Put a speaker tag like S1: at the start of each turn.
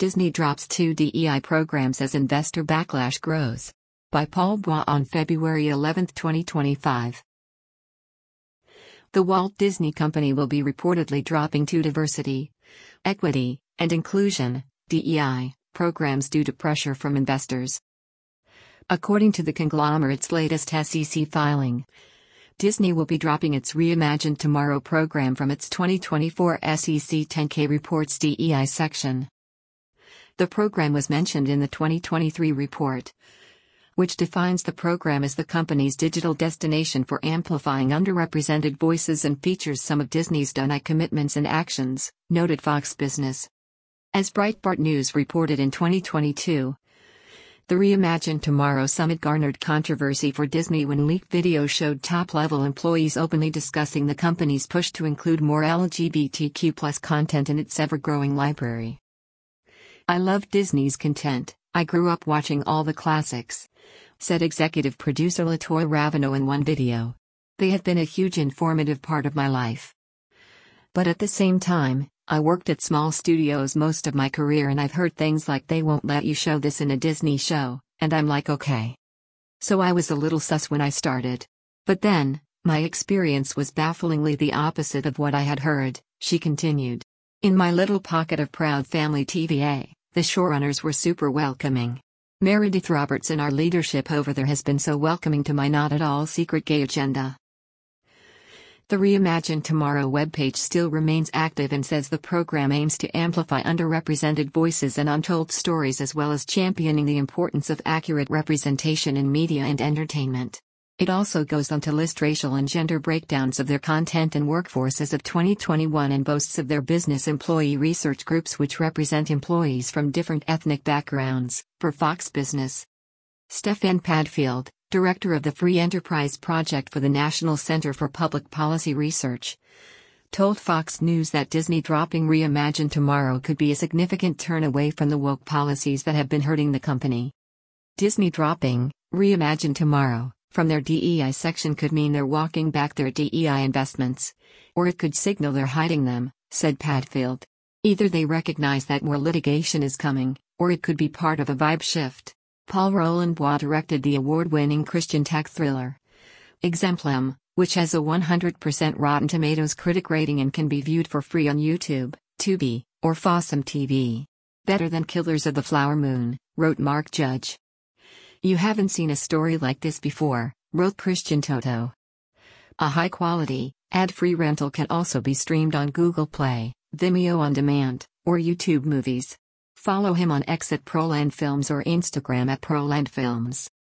S1: Disney drops 2 DEI programs as investor backlash grows. By Paul Bois on February 11, 2025. The Walt Disney Company will be reportedly dropping 2 diversity, equity, and inclusion (DEI) programs due to pressure from investors. According to the conglomerate's latest SEC filing, Disney will be dropping its Reimagine Tomorrow program from its 2024 SEC 10-K report's DEI section. The program was mentioned in the 2023 report, which defines the program as the company's digital destination for amplifying underrepresented voices and features some of Disney's DEI commitments and actions, noted Fox Business. As Breitbart News reported in 2022, the Reimagine Tomorrow Summit garnered controversy for Disney when leaked videos showed top-level employees openly discussing the company's push to include more LGBTQ+ content in its ever-growing library. "I love Disney's content. I grew up watching all the classics," said executive producer LaToya Raveno in one video. "They have been a huge informative part of my life. But at the same time, I worked at small studios most of my career and I've heard things like they won't let you show this in a Disney show, and I'm like okay. So I was a little sus when I started. But then, my experience was bafflingly the opposite of what I had heard," she continued. "In my little pocket of proud family TVA, the showrunners were super welcoming. Meredith Roberts in our leadership over there has been so welcoming to my not-at-all secret gay agenda." The Reimagine Tomorrow webpage still remains active and says the program aims to amplify underrepresented voices and untold stories as well as championing the importance of accurate representation in media and entertainment. It also goes on to list racial and gender breakdowns of their content and workforce as of 2021 and boasts of their business employee research groups which represent employees from different ethnic backgrounds, per Fox Business. Stephen Padfield, director of the Free Enterprise Project for the National Center for Public Policy Research, told Fox News that Disney dropping Reimagine Tomorrow could be a significant turn away from the woke policies that have been hurting the company. Disney dropping Reimagine Tomorrow from their DEI section could mean they're walking back their DEI investments, or it could signal they're hiding them, said Padfield. Either they recognize that more litigation is coming, or it could be part of a vibe shift. Paul Roland Bois directed the award-winning Christian tech thriller Exemplum, which has a 100% Rotten Tomatoes critic rating and can be viewed for free on YouTube, Tubi, or Fossum TV. "Better than Killers of the Flower Moon," wrote Mark Judge. "You haven't seen a story like this before," wrote Christian Toto. A high-quality, ad-free rental can also be streamed on Google Play, Vimeo On Demand, or YouTube Movies. Follow him on X at Proland Films or Instagram at Proland Films.